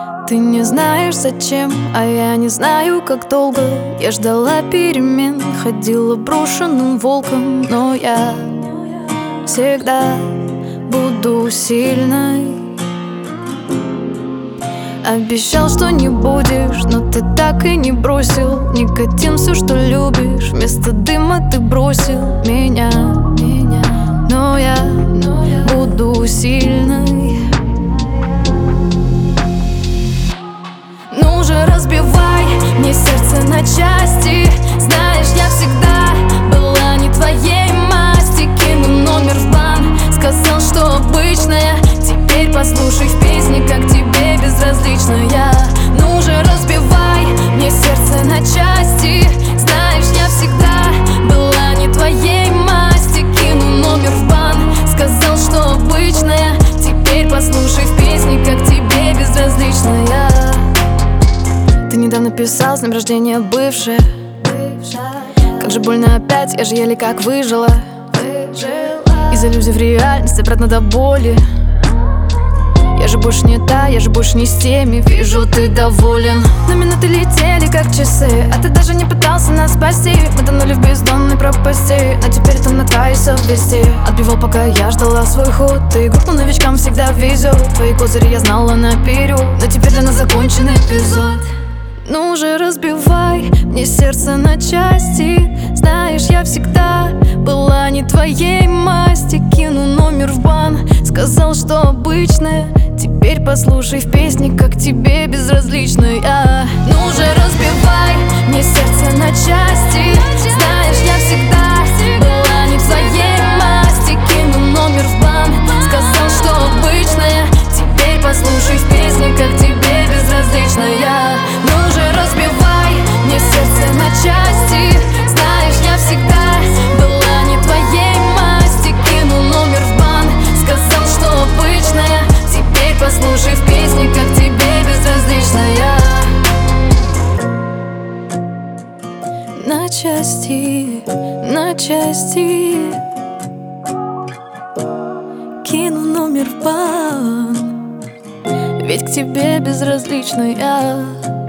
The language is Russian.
Ты не знаешь зачем, а я не знаю как долго. Я ждала перемен, ходила брошенным волком. Но я всегда буду сильной. Обещал, что не будешь, но ты так и не бросил. Никотин, все, что любишь, вместо дыма ты бросил меня. Но я буду сильной. Ну же, разбивай мне сердце на части. Знаешь, я всегда была не твоей масти. Кинул номер в бан, сказал, что обычная. Теперь послушай в песне, как тебе безразлично я. Ну же, разбивай мне сердце на части. Знаешь, я всегда была не твоей масти. Кинул номер в бан, сказал, что обычная. Теперь послушай в песне, как тебе безразлично я. Ты недавно писал, с днем рождения бывшая. Как же больно опять, я же еле как выжила. Из иллюзий в реальность, обратно до боли. Я же больше не та, я же больше не с теми. Вижу, ты доволен. На минуты летели, как часы, а ты даже не пытался нас спасти. Мы тонули в бездонной пропасти, но теперь это на твоей совести. Отбивал, пока я ждала свой ход. Ты игру новичкам всегда везет. Твои козыри я знала наперед, но теперь для нас закончен эпизод. Ну же, разбивай мне сердце на части. Знаешь, я всегда была не твоей масти. Кину номер в бан, сказал, что обычная. Теперь послушай в песне, как тебе безразлично я. Ну же, разбивай мне сердце на части. Знаешь, я всегда была не твоей масти. Кину номер в бан, сказал, что обычная. Теперь послушай в песне, как тебе безразлично я. Ну же, разбивай мне сердце на части. Знаешь, я всегда была не твоей масти. Кинул номер в бан, сказал, что обычная. Теперь послушай в песне, как тебе безразлично я. На части, на части. Кину номер в бан, ведь к тебе безразлично я.